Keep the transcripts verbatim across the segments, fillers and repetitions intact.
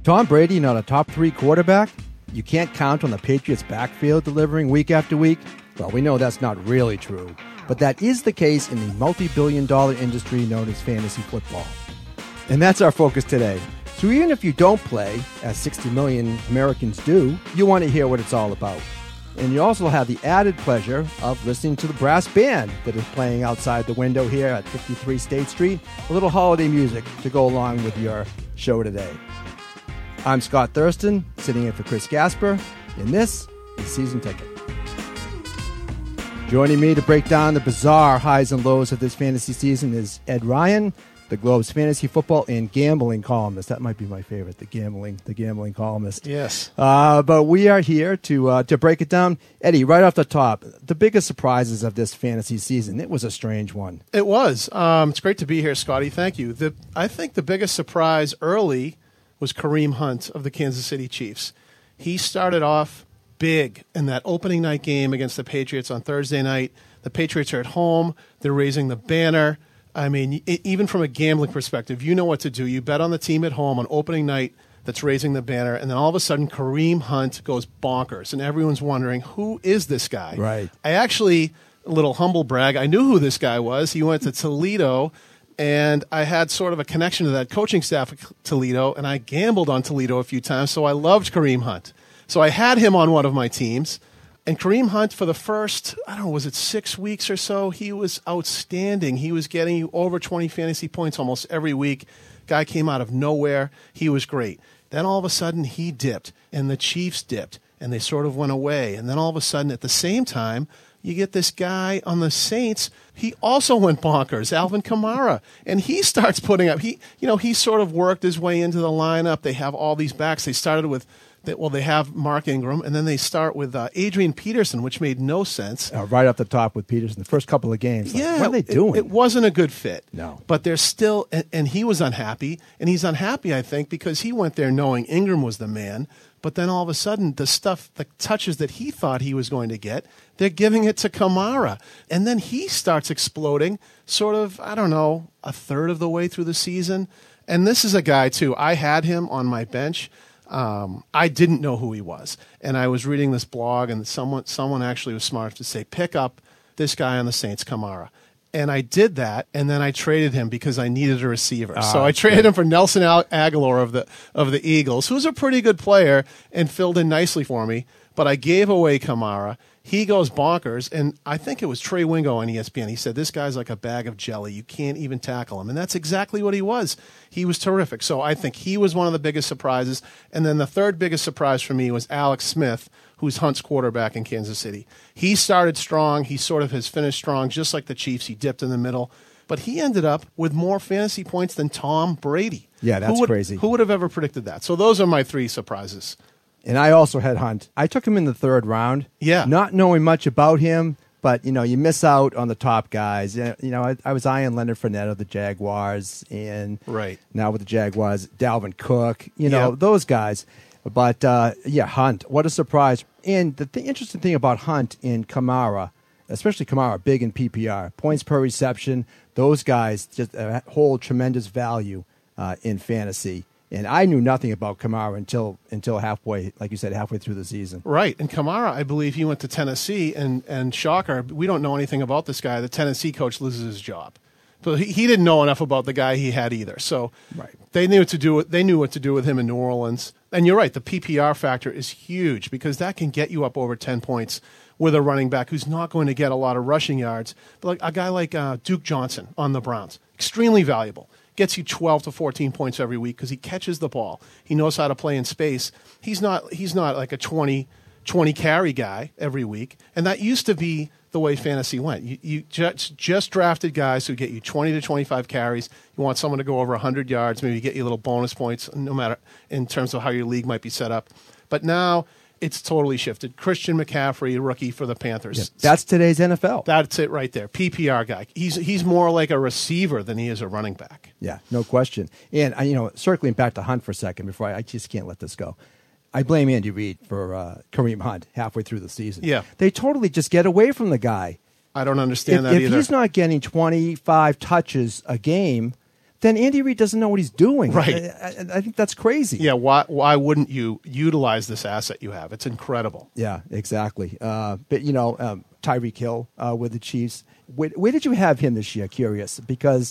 Tom Brady not a top three quarterback? You can't count on the Patriots' backfield delivering week after week? Well, we know that's not really true. But that is the case in the multi-billion dollar industry known as fantasy football. And that's our focus today. So even if you don't play, as sixty million Americans do, you want to hear what it's all about. And you also have the added pleasure of listening to the brass band that is playing outside the window here at fifty-three State Street, a little holiday music to go along with your show today. I'm Scott Thurston, sitting in for Chris Gasper, and this is Season Ticket. Joining me to break down the bizarre highs and lows of this fantasy season is Ed Ryan, the Globe's fantasy football and gambling columnist. That might be my favorite, the gambling, the gambling columnist. Yes. Uh, but we are here to uh, to break it down. Eddie, right off the top, the biggest surprises of this fantasy season. It was a strange one. It was. Um, it's great to be here, Scotty. Thank you. The, I think the biggest surprise early was Kareem Hunt of the Kansas City Chiefs. He started off big in that opening night game against the Patriots on Thursday night. The Patriots are at home. They're raising the banner. I mean, it, even from a gambling perspective, you know what to do. You bet on the team at home on opening night that's raising the banner, and then all of a sudden Kareem Hunt goes bonkers, and everyone's wondering, who is this guy? Right. I actually, a little humble brag, I knew who this guy was. He went to Toledo, and I had sort of a connection to that coaching staff at Toledo, and I gambled on Toledo a few times, so I loved Kareem Hunt. So I had him on one of my teams. And Kareem Hunt, for the first, I don't know, was it six weeks or so, he was outstanding. He was getting you over twenty fantasy points almost every week. Guy came out of nowhere. He was great. Then all of a sudden he dipped, and the Chiefs dipped, and they sort of went away. And then all of a sudden at the same time, you get this guy on the Saints. He also went bonkers, Alvin Kamara, and he starts putting up. He, you know, he sort of worked his way into the lineup. They have all these backs. They started with, well, they have Mark Ingram, and then they start with uh, Adrian Peterson, which made no sense. Uh, right off the top with Peterson, the first couple of games. Like, yeah, what are they doing? It, it wasn't a good fit. No. But they're still, and, and he was unhappy, and he's unhappy, I think, because he went there knowing Ingram was the man. But then all of a sudden, the stuff, the touches that he thought he was going to get, they're giving it to Kamara. And then he starts exploding sort of, I don't know, a third of the way through the season. And this is a guy, too. I had him on my bench. Um, I didn't know who he was. And I was reading this blog, and someone someone actually was smart to say, pick up this guy on the Saints, Kamara. And I did that, and then I traded him because I needed a receiver. Ah, so I traded good. him for Nelson Aguilar of the of the Eagles, who's a pretty good player and filled in nicely for me. But I gave away Kamara. He goes bonkers, and I think it was Trey Wingo on E S P N. He said, this guy's like a bag of jelly. You can't even tackle him. And that's exactly what he was. He was terrific. So I think he was one of the biggest surprises. And then the third biggest surprise for me was Alex Smith, who's Hunt's quarterback in Kansas City. He started strong. He sort of has finished strong, just like the Chiefs. He dipped in the middle. But he ended up with more fantasy points than Tom Brady. Yeah, that's who would, crazy. Who would have ever predicted that? So those are my three surprises. And I also had Hunt. I took him in the third round. Yeah. Not knowing much about him, but, you know, you miss out on the top guys. You know, I, I was eyeing Leonard Fournette of the Jaguars, and right. now with the Jaguars, Dalvin Cook, you know, yep. those guys. But, uh, yeah, Hunt, what a surprise. And the th- interesting thing about Hunt and Kamara, especially Kamara, big in P P R, points per reception, those guys just uh, hold tremendous value uh, in fantasy. And I knew nothing about Kamara until until halfway, like you said, halfway through the season. Right. And Kamara, I believe he went to Tennessee, and, and shocker, we don't know anything about this guy. The Tennessee coach loses his job. So he, he didn't know enough about the guy he had either. So right. they knew what to do with, they knew what to do with him in New Orleans. And you're right, the P P R factor is huge because that can get you up over ten points with a running back who's not going to get a lot of rushing yards. But like a guy like uh, Duke Johnson on the Browns, extremely valuable. Gets you twelve to fourteen points every week because he catches the ball. He knows how to play in space. He's not he's not like a twenty, twenty carry guy every week. And that used to be the way fantasy went. You, you just, just drafted guys who get you twenty to twenty-five carries. You want someone to go over one hundred yards, maybe get you little bonus points, no matter in terms of how your league might be set up. But now it's totally shifted. Christian McCaffrey, rookie for the Panthers. Yeah, that's today's N F L. That's it right there. P P R guy. He's he's more like a receiver than he is a running back. Yeah, no question. And, you know, circling back to Hunt for a second before I, I just can't let this go. I blame Andy Reid for uh, Kareem Hunt halfway through the season. Yeah. They totally just get away from the guy. I don't understand if, that if either. If he's not getting twenty-five touches a game, then Andy Reid doesn't know what he's doing. Right. I, I, I think that's crazy. Yeah, why why wouldn't you utilize this asset you have? It's incredible. Yeah, exactly. Uh, but, you know, um, Tyreek Hill uh, with the Chiefs. Where, where did you have him this year? Curious. Because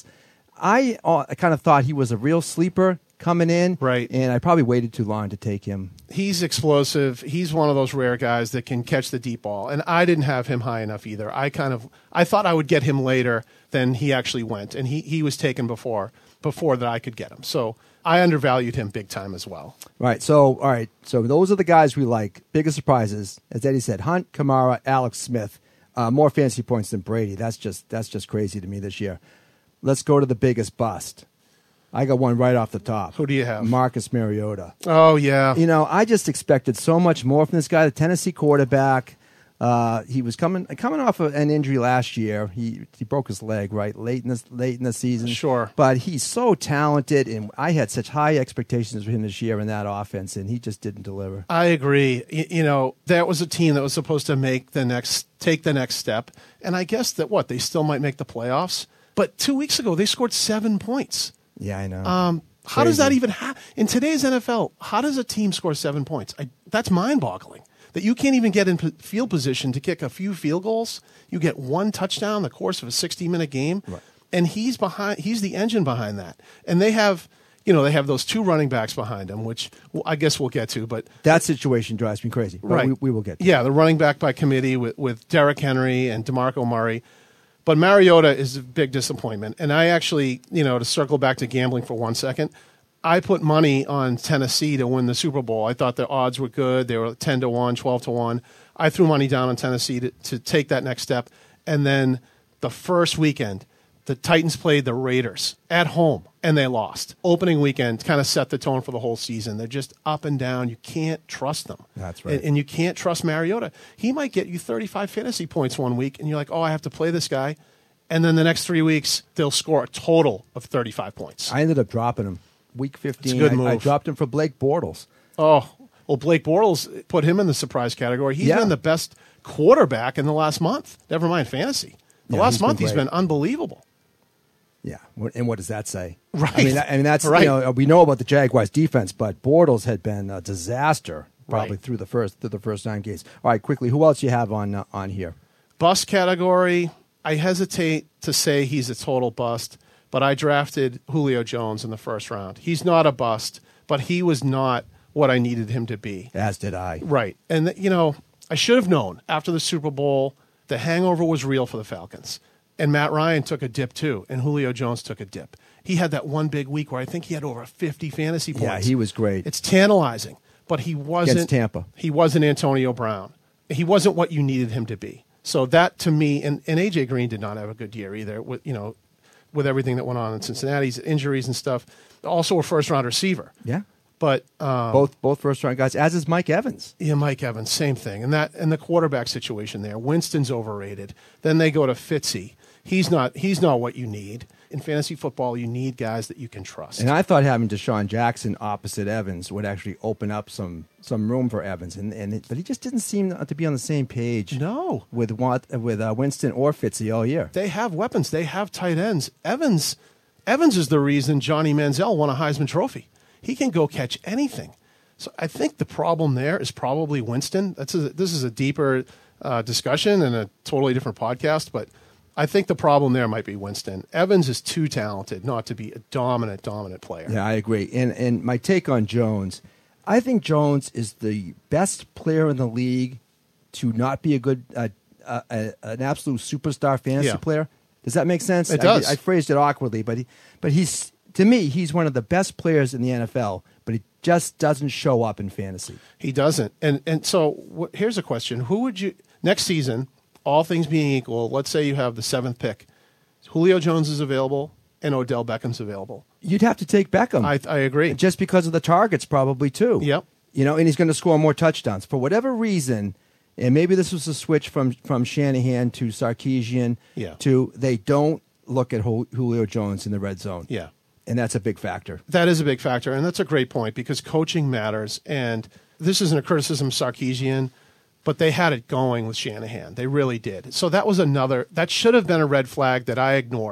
I, uh, I kind of thought he was a real sleeper coming in. Right. And I probably waited too long to take him. He's explosive. He's one of those rare guys that can catch the deep ball. And I didn't have him high enough either. I kind of I thought I would get him later than he actually went. And he, he was taken before before that I could get him. So I undervalued him big time as well. Right. So, all right. So those are the guys we like. Biggest surprises, as Eddie said, Hunt, Kamara, Alex Smith. Uh, more fantasy points than Brady. That's just that's just crazy to me this year. Let's go to the biggest bust. I got one right off the top. Who do you have? Marcus Mariota. Oh, yeah. You know, I just expected so much more from this guy, the Tennessee quarterback. Uh, he was coming coming off of an injury last year. He he broke his leg right late in the late in the season. Sure, but he's so talented, and I had such high expectations for him this year in that offense, and he just didn't deliver. I agree. You, you know, that was a team that was supposed to make the next take the next step, and I guess that what they still might make the playoffs. But two weeks ago, they scored seven points. Yeah, I know. Um, how does that even happen in today's N F L? How does a team score seven points? I, that's mind-boggling. That you can't even get in field position to kick a few field goals. You get one touchdown in the course of a sixty-minute game, right. and he's behind. He's the engine behind that. And they have, you know, they have those two running backs behind him, which I guess we'll get to. But that situation drives me crazy. But right, we, we will get to. Yeah, the running back by committee with with Derrick Henry and DeMarco Murray. But Mariota is a big disappointment. And I actually, you know, to circle back to gambling for one second, I put money on Tennessee to win the Super Bowl. I thought the odds were good. They were ten to one, twelve to one. I threw money down on Tennessee to, to take that next step. And then the first weekend, the Titans played the Raiders at home, and they lost. Opening weekend kind of set the tone for the whole season. They're just up and down. You can't trust them. That's right. And, and you can't trust Mariota. He might get you thirty-five fantasy points one week, and you're like, oh, I have to play this guy. And then the next three weeks, they'll score a total of thirty-five points. I ended up dropping him. Week fifteen, It's a good I, move. I dropped him for Blake Bortles. Oh, well, Blake Bortles put him in the surprise category. He's Yeah. been the best quarterback in the last month. Never mind fantasy. The Yeah, last he's been month, he's great. been unbelievable. Yeah, What- and what does that say? Right. I mean, that, I mean that's Right. you know we know about the Jaguars' defense, but Bortles had been a disaster probably Right. through the first through the first nine games. All right, quickly, who else you have on uh, on here? Bust category, I hesitate to say he's a total bust, but I drafted Julio Jones in the first round. He's not a bust, but he was not what I needed him to be. As did I. Right. And, you know, I should have known after the Super Bowl, the hangover was real for the Falcons. And Matt Ryan took a dip too, and Julio Jones took a dip. He had that one big week where I think he had over fifty fantasy points. Yeah, he was great. It's tantalizing, but he wasn't Against Tampa. He wasn't Antonio Brown. He wasn't what you needed him to be. So that to me, and, and A J Green did not have a good year either. With you know, with everything that went on in Cincinnati's injuries and stuff. Also a first round receiver. Yeah, But um, both both first round guys, as is Mike Evans. yeah, Mike Evans, same thing. And that and the quarterback situation there. Winston's overrated. Then they go to Fitzy. He's not he's not what you need. In fantasy football, you need guys that you can trust. And I thought having Deshaun Jackson opposite Evans would actually open up some some room for Evans, and and it, but he just didn't seem to be on the same page. No. with what with uh, Winston or Fitzy all year. They have weapons. They have tight ends. Evans Evans is the reason Johnny Manziel won a Heisman Trophy. He can go catch anything. So I think the problem there is probably Winston. That's a, this is a deeper uh, discussion and a totally different podcast, but I think the problem there might be Winston. Evans is too talented not to be a dominant, dominant player. Yeah, I agree. And and my take on Jones, I think Jones is the best player in the league to not be a good, uh, uh, uh, an absolute superstar fantasy Yeah. player. Does that make sense? It does. I, I phrased it awkwardly, but he, but he's to me he's one of the best players in the N F L, but he just doesn't show up in fantasy. He doesn't. And and so wh- here's a question: Who would you next season? All things being equal, let's say you have the seventh pick. Julio Jones is available and Odell Beckham's available. You'd have to take Beckham. I, I agree. Just because of the targets, probably too. Yep. You know, and he's going to score more touchdowns for whatever reason. And maybe this was a switch from from Shanahan to Sarkisian. Yeah. To they don't look at Jul- Julio Jones in the red zone. Yeah. And that's a big factor. That is a big factor, and that's a great point because coaching matters. And this isn't a criticism of Sarkisian, but they had it going with Shanahan. They really did. So that was another, that should have been a red flag that I ignored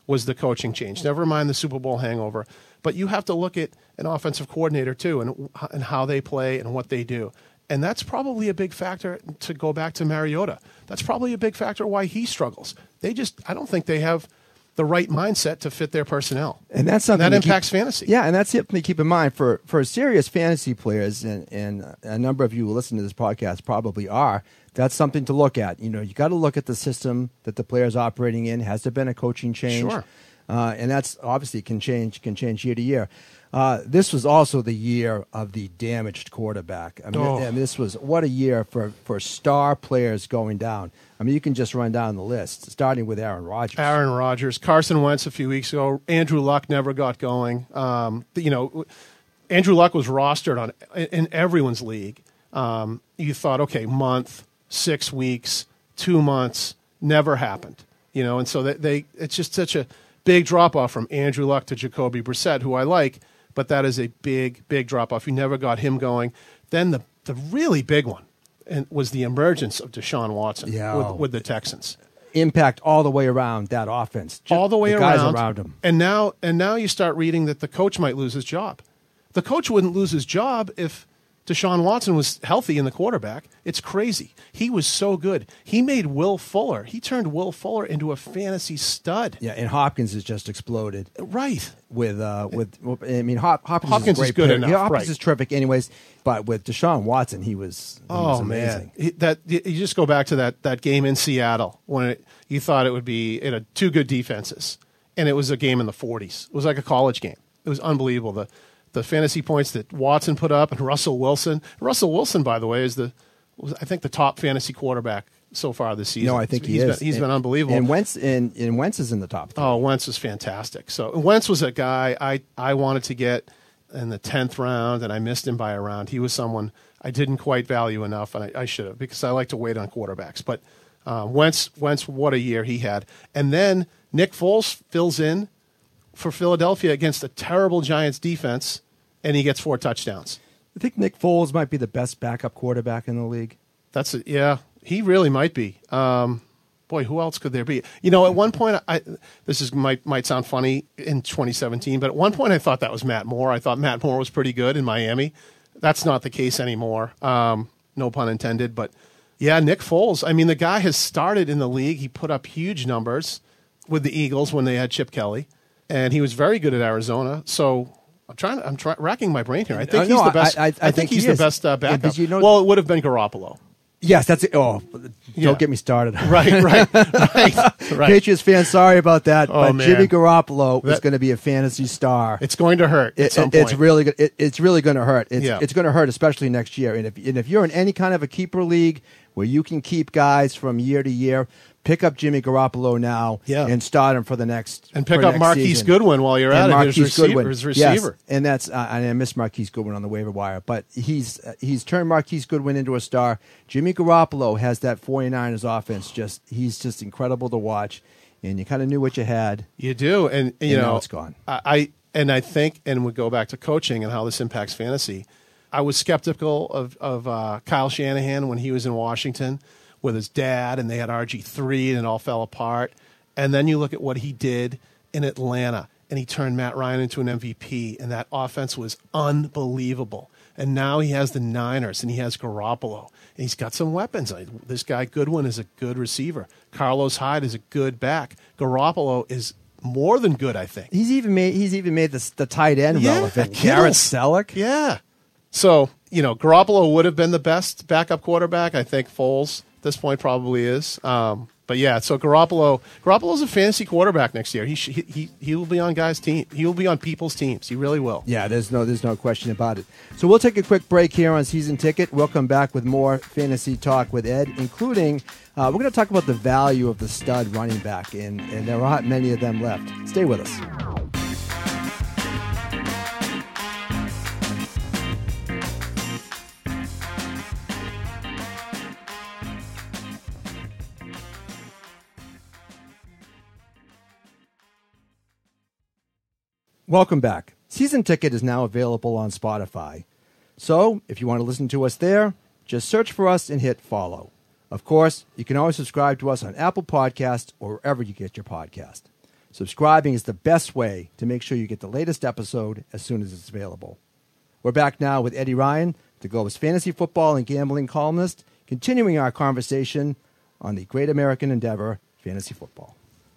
was the coaching change. Never mind the Super Bowl hangover. But you have to look at an offensive coordinator, too, and, and how they play and what they do. And that's probably a big factor, to go back to Mariota. That's probably a big factor why he struggles. They just, I don't think they have the right mindset to fit their personnel. And that's something and that to impacts keep, fantasy. Yeah, and that's something to keep in mind for, for serious fantasy players, and, and a number of you who listen to this podcast probably are. That's something to look at. You know, you got to look at the system that the player's operating in. Has there been a coaching change? Sure. Uh, and that's obviously can change can change year to year. Uh, this was also the year of the damaged quarterback. I mean, Oh. I mean, this was what a year for, for star players going down. I mean, you can just run down the list, starting with Aaron Rodgers. Aaron Rodgers, Carson Wentz a few weeks ago. Andrew Luck never got going. Um, you know, Andrew Luck was rostered on in everyone's league. Um, you thought, okay, month, six weeks, two months, never happened. You know, and so they, they it's just such a big drop off from Andrew Luck to Jacoby Brissett, who I like. But that is a big, big drop-off. You never got him going. Then the the really big one and was the emergence of Deshaun Watson Yeah. with, with the Texans. Impact all the way around that offense. Just All the way guys around. around him. And now, and now you start reading that the coach might lose his job. The coach wouldn't lose his job if Deshaun Watson was healthy in the quarterback. It's crazy. He was so good. He made Will Fuller. He turned Will Fuller into a fantasy stud. Yeah, and Hopkins has just exploded. Right. With uh, with I mean, Hop, Hopkins, Hopkins is, a great is good player. enough, Yeah, Hopkins right. is terrific, anyways. But with Deshaun Watson, he was he Oh was man, amazing. He- that you you just go back to that that game in Seattle when it, you thought it would be you know, two good defenses, and it was a game in the forties. It was like a college game. It was unbelievable. The the fantasy points that Watson put up, and Russell Wilson. Russell Wilson, by the way, is the was, I think the top fantasy quarterback so far this season. No, I think he He's is. Been, he's and, been unbelievable. And Wentz and, and Wentz is in the top three. Oh, Wentz was fantastic. So Wentz was a guy I, I wanted to get in the tenth round, and I missed him by a round. He was someone I didn't quite value enough, and I, I should have, because I like to wait on quarterbacks. But uh, Wentz, Wentz, what a year he had. And then Nick Foles fills in for Philadelphia against a terrible Giants defense, and he gets four touchdowns. I think Nick Foles might be the best backup quarterback in the league. That's a, yeah, he really might be. Um, boy, who else could there be? You know, at one point, I this is might might sound funny in twenty seventeen, but at one point I thought that was Matt Moore. I thought Matt Moore was pretty good in Miami. That's not the case anymore. Um, no pun intended. But yeah, Nick Foles. I mean, the guy has started in the league. He put up huge numbers with the Eagles when they had Chip Kelly, and he was very good at Arizona. So. I'm trying. I'm try, racking my brain here. I think Uh, no, he's the best. I- I- I I, think, think he's he the is. best uh, Yeah, backup. but you know- well, it would have been Garoppolo. Yes, that's it. Oh, don't Yeah. get me started. Right, right, right, right. Patriots fans, sorry about that, Oh, but man. Jimmy Garoppolo is That- going to be a fantasy star. It's going to hurt at It- some it- it's point. really go- it, it's really going to hurt. It's, Yeah. it's going to hurt, especially next year. And if and if you're in any kind of a keeper league where you can keep guys from year to year, pick up Jimmy Garoppolo now Yeah. and start him for the next and pick for up next Marquise season. Goodwin while you're And at it. His Marquise receiver, Goodwin, his yes, receiver. and that's uh, and I miss Marquise Goodwin on the waiver wire, but he's uh, he's turned Marquise Goodwin into a star. Jimmy Garoppolo has that 49ers offense. Just he's just incredible to watch, and you kind of knew what you had. You do, and you And know now it's gone. I, I and I think, and we go back to coaching and how this impacts fantasy. I was skeptical of of uh, Kyle Shanahan when he was in Washington with his dad, and they had R G three, and it all fell apart. And then you look at what he did in Atlanta, and he turned Matt Ryan into an M V P, and that offense was unbelievable. And now he has the Niners, and he has Garoppolo, and he's got some weapons. Like, this guy Goodwin is a good receiver. Carlos Hyde is a good back. Garoppolo is more than good, I think. He's even made he's even made the the tight end Yeah, relevant. Kittle. Garrett Selleck. Yeah. So, you know, Garoppolo would have been the best backup quarterback. I think Foles at this point probably is. Um, but yeah, so Garoppolo, Garoppolo's a fantasy quarterback next year. He sh- he he he will be on guys' team. He will be on people's teams. He really will. Yeah, there's no there's no question about it. So we'll take a quick break here on Season Ticket. We'll come back with more fantasy talk with Ed, including uh, we're going to talk about the value of the stud running back, and, and there aren't many of them left. Stay with us. Welcome back. Season Ticket is now available on Spotify. So, if you want to listen to us there, just search for us and hit follow. Of course, you can always subscribe to us on Apple Podcasts or wherever you get your podcast. Subscribing is the best way to make sure you get the latest episode as soon as it's available. We're back now with Eddie Ryan, the Globe's fantasy football and gambling columnist, continuing our conversation on the great American endeavor, fantasy football.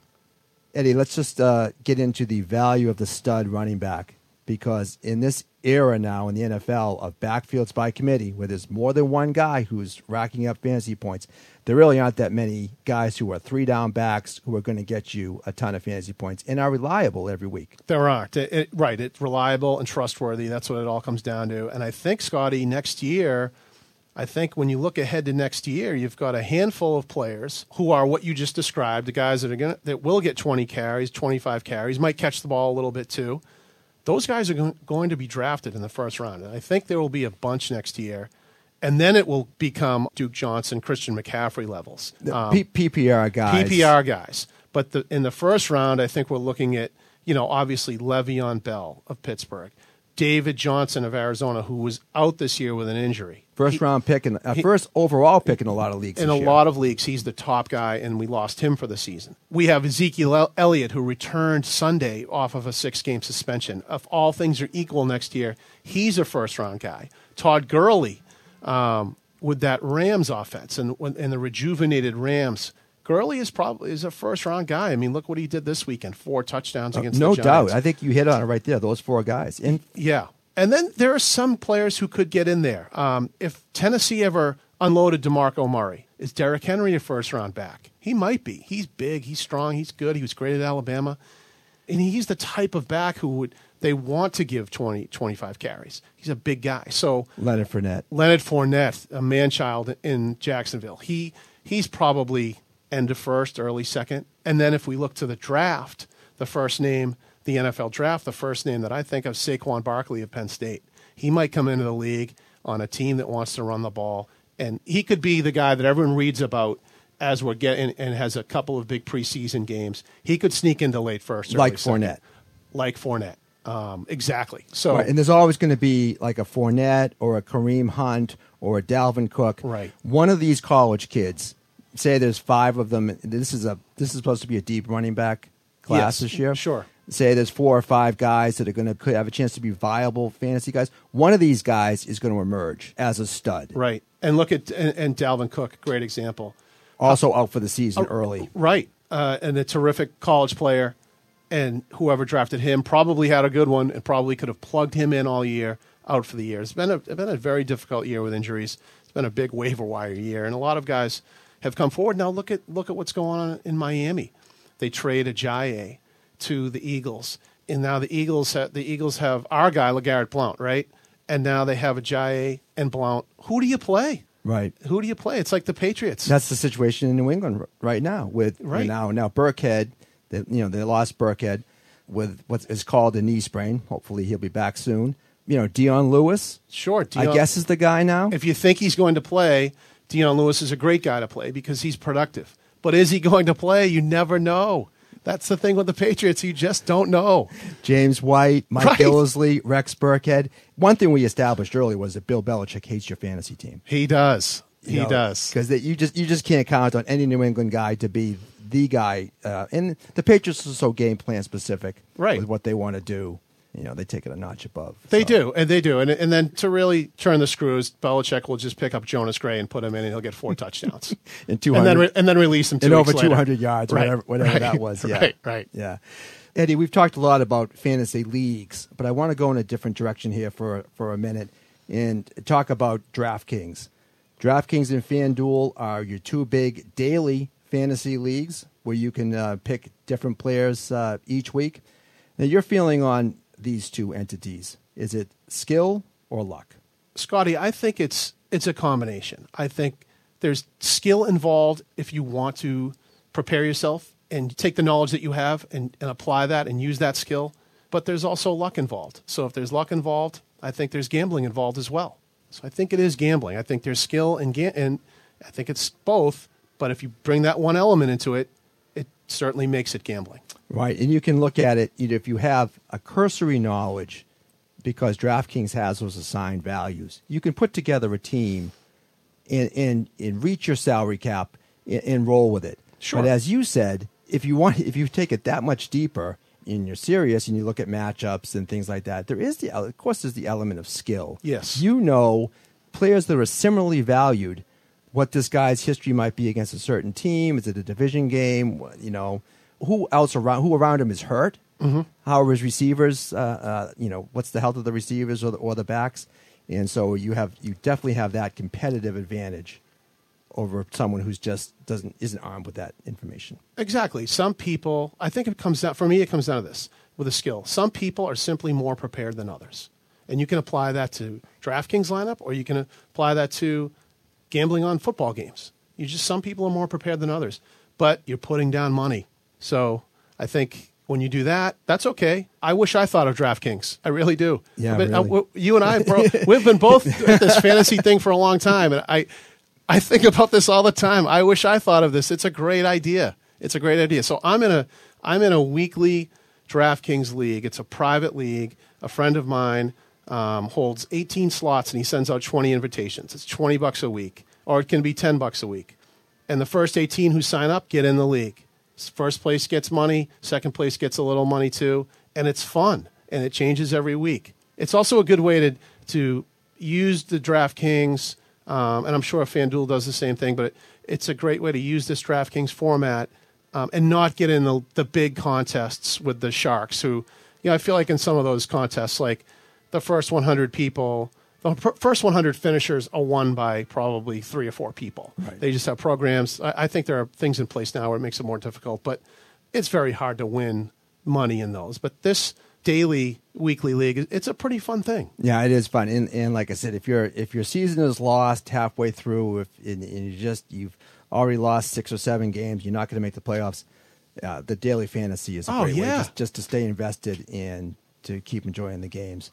Eddie, let's just uh, get into the value of the stud running back, because in this era now in the N F L of backfields by committee, where there's more than one guy who's racking up fantasy points, there really aren't that many guys who are three-down backs who are going to get you a ton of fantasy points and are reliable every week. There aren't. It, it, right. It's reliable and trustworthy. That's what it all comes down to. And I think, Scotty, next year, I think when you look ahead to next year, you've got a handful of players who are what you just described, the guys that are going that will get twenty carries, twenty-five carries, might catch the ball a little bit too. Those guys are go- going to be drafted in the first round. And I think there will be a bunch next year. And then it will become Duke Johnson, Christian McCaffrey levels. Um, P- PPR guys. P P R guys. But the, in the first round, I think we're looking at, you know, obviously Le'Veon Bell of Pittsburgh, David Johnson of Arizona, who was out this year with an injury. First he, round pick, and uh, first overall pick in a lot of leagues. In this a year. lot of leagues, he's the top guy, and we lost him for the season. We have Ezekiel Elliott, who returned Sunday off of a six-game suspension. If all things are equal next year, he's a first-round guy. Todd Gurley, um, with that Rams offense and, and the rejuvenated Rams, Gurley is probably is a first-round guy. I mean, look what he did this weekend, four touchdowns against uh, no the Giants. doubt. I think you hit on it right there, those four guys. And yeah. And then there are some players who could get in there. Um, if Tennessee ever unloaded DeMarco Murray, is Derrick Henry a first-round back? He might be. He's big. He's strong. He's good. He was great at Alabama. And he's the type of back who would they want to give twenty, twenty-five carries. He's a big guy. So Leonard Fournette. Leonard Fournette, a man-child in Jacksonville. He He's probably end of first, early second. And then if we look to the draft, the first name, the N F L draft, the first name that I think of, Saquon Barkley of Penn State. He might come into the league on a team that wants to run the ball, and he could be the guy that everyone reads about as we're getting and has a couple of big preseason games. He could sneak into late first, like second. Fournette, like Fournette, um, exactly. So, right, and there's always going to be like a Fournette or a Kareem Hunt or a Dalvin Cook. Right. One of these college kids. Say there's five of them. This is a this is supposed to be a deep running back class yes, this year. Sure. Say there's four or five guys that are going to have a chance to be viable fantasy guys. One of these guys is going to emerge as a stud. Right. And look at and, and Dalvin Cook, great example. Also uh, out for the season uh, early. Right. Uh, and a terrific college player. And whoever drafted him probably had a good one and probably could have plugged him in all year, out for the year. It's been a, it's been a very difficult year with injuries. It's been a big waiver wire year. And a lot of guys have come forward. Now look at look at what's going on in Miami. They trade Ajayi to the Eagles, and now the Eagles have, the Eagles have our guy LeGarrette Blount, right? And now they have Ajayi and Blount. Who do you play? Right. Who do you play? It's like the Patriots. That's the situation in New England right now with right. you know, now Burkhead. They, you know they lost Burkhead with what is called a knee sprain. Hopefully he'll be back soon. You know, Dion Lewis. Sure, Dion, I guess is the guy now. If you think he's going to play, Dion Lewis is a great guy to play because he's productive. But is he going to play? You never know. That's the thing with the Patriots. You just don't know. James White, Mike right. Gillislee, Rex Burkhead. One thing we established early was that Bill Belichick hates your fantasy team. He does. He you know, does. Because you just you just can't count on any New England guy to be the guy. Uh, and the Patriots are so game plan specific right. with what they want to do. You know, they take it a notch above. They so. do, and they do. And and then to really turn the screws, Belichick will just pick up Jonas Gray and put him in, and he'll get four touchdowns. and, two hundred, and, then re- and then release him two and weeks over later. two hundred yards, right. whatever, whatever right. that was. Yeah. Right, right. Yeah. Eddie, we've talked a lot about fantasy leagues, but I want to go in a different direction here for, for a minute and talk about DraftKings. DraftKings and FanDuel are your two big daily fantasy leagues where you can uh, pick different players uh, each week. Now, your feeling on these two entities, is it skill or luck? Scotty, I think it's it's a combination. I think there's skill involved if you want to prepare yourself and take the knowledge that you have and, and apply that and use that skill. But there's also luck involved. So if there's luck involved, I think there's gambling involved as well. So I think it is gambling. I think there's skill and ga- and I think it's both. But if you bring that one element into it, it certainly makes it gambling. Right, and you can look at it either if you have a cursory knowledge, because DraftKings has those assigned values. You can put together a team and and, and reach your salary cap and, and roll with it. Sure. But as you said, if you want, if you take it that much deeper and you're serious and you look at matchups and things like that, there is the, of course, there's the element of skill. Yes. You know, players that are similarly valued, what this guy's history might be against a certain team. Is it a division game? You know, who else around, who around him is hurt? Mm-hmm. How are his receivers? Uh, uh, you know, what's the health of the receivers or the, or the backs? And so you have, you definitely have that competitive advantage over someone who's just doesn't isn't armed with that information. Exactly. Some people, I think it comes down, for me, it comes down to this with a skill. Some people are simply more prepared than others. And you can apply that to DraftKings lineup, or you can apply that to gambling on football games. You just, some people are more prepared than others, but you're putting down money. So I think when you do that, that's okay. I wish I thought of DraftKings. I really do. Yeah, but, really. uh, you and I, bro, we've been both at this fantasy thing for a long time, and I, I think about this all the time. I wish I thought of this. It's a great idea. It's a great idea. So I'm in a, I'm in a weekly DraftKings league. It's a private league. A friend of mine um, holds eighteen slots, and he sends out twenty invitations. It's twenty bucks a week, or it can be ten bucks a week. And the first eighteen who sign up get in the league. First place gets money. Second place gets a little money too. And it's fun, and it changes every week. It's also a good way to to use the DraftKings, um, and I'm sure FanDuel does the same thing, but it, it's a great way to use this DraftKings format um, and not get in the, the big contests with the Sharks who, you know, I feel like in some of those contests, like the first one hundred people, the pr- first one hundred finishers are won by probably three or four people. Right. They just have programs. I, I think there are things in place now where it makes it more difficult, but it's very hard to win money in those. But this daily, weekly league, it's a pretty fun thing. Yeah, it is fun. And, and like I said, if your if your season is lost halfway through, if and, and you just you've already lost six or seven games, you're not going to make the playoffs. Uh, the daily fantasy is a Oh, great way yeah. just, just to stay invested and to keep enjoying the games.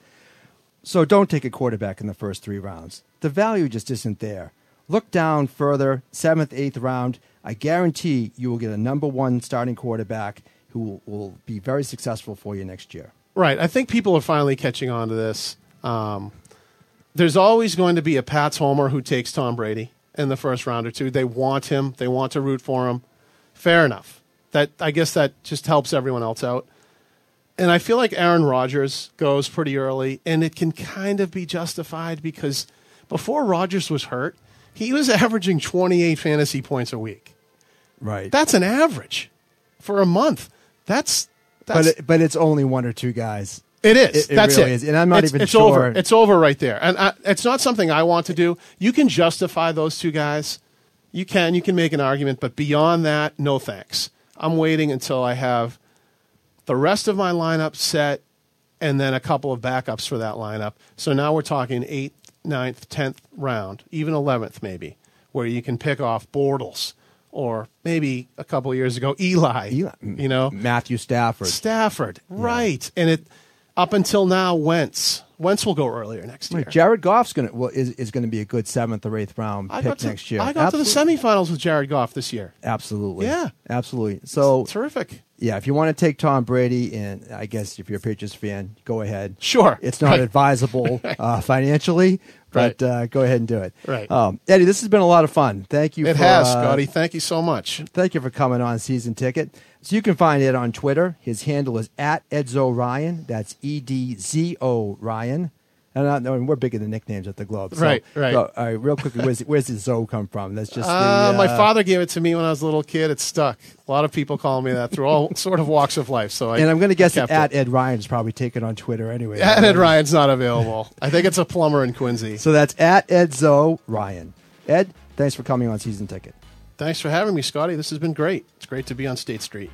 So don't take a quarterback in the first three rounds. The value just isn't there. Look down further, seventh, eighth round. I guarantee you will get a number one starting quarterback who will, will be very successful for you next year. Right. I think people are finally catching on to this. Um, there's always going to be a Pats homer who takes Tom Brady in the first round or two. They want him. They want to root for him. Fair enough. That I guess that just helps everyone else out. And I feel like Aaron Rodgers goes pretty early, and it can kind of be justified because before Rodgers was hurt, he was averaging twenty-eight fantasy points a week. Right. That's an average for a month. That's, that's but it, but it's only one or two guys. It is. It, it That's really it. is. And I'm not it's, even it's sure. Over. It's over right there. And I, it's not something I want to do. You can justify those two guys. You can. You can make an argument. But beyond that, no thanks. I'm waiting until I have the rest of my lineup set and then a couple of backups for that lineup. So now we're talking eighth, ninth, tenth round, even eleventh maybe, where you can pick off Bortles or maybe a couple of years ago, Eli, Eli. you know, Matthew Stafford. Stafford, right. And it up until now, Wentz. Wentz will go earlier next year. Right. Jared Goff's gonna well, is is going to be a good seventh or eighth round I pick got to, next year. I got Absolutely. to the semifinals with Jared Goff this year. Absolutely. Yeah. Absolutely. So Terrific. yeah, if you want to take Tom Brady, and I guess if you're a Patriots fan, go ahead. Sure. It's not Right. advisable uh, financially, but Right. uh, go ahead and do it. Right. Um, Eddie, this has been a lot of fun. Thank you. It for, has, uh, Scotty. Thank you so much. Thank you for coming on Season Ticket. So you can find Ed on Twitter. His handle is at Edzo Ryan. That's E D Z O Ryan. And, I, and we're big in the nicknames at the Globe. So, Right, right. So, all right, real quickly, where's, where's the Zoe come from? That's just Uh, the, my uh, father gave it to me when I was a little kid. It stuck. A lot of people call me that through all sort of walks of life. So I, And I'm going to guess I that kept at Ed Ryan's probably taken on Twitter anyway. it. At Ed Ryan's not available. I think it's a plumber in Quincy. So that's at Edzo Ryan. Ed, thanks for coming on Season Ticket. Thanks for having me, Scotty. This has been great. It's great to be on State Street.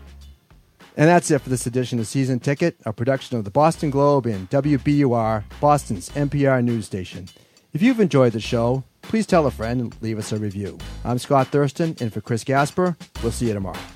And that's it for this edition of Season Ticket, a production of the Boston Globe and W B U R, Boston's N P R news station. If you've enjoyed the show, please tell a friend and leave us a review. I'm Scott Thurston, and for Chris Gasper, we'll see you tomorrow.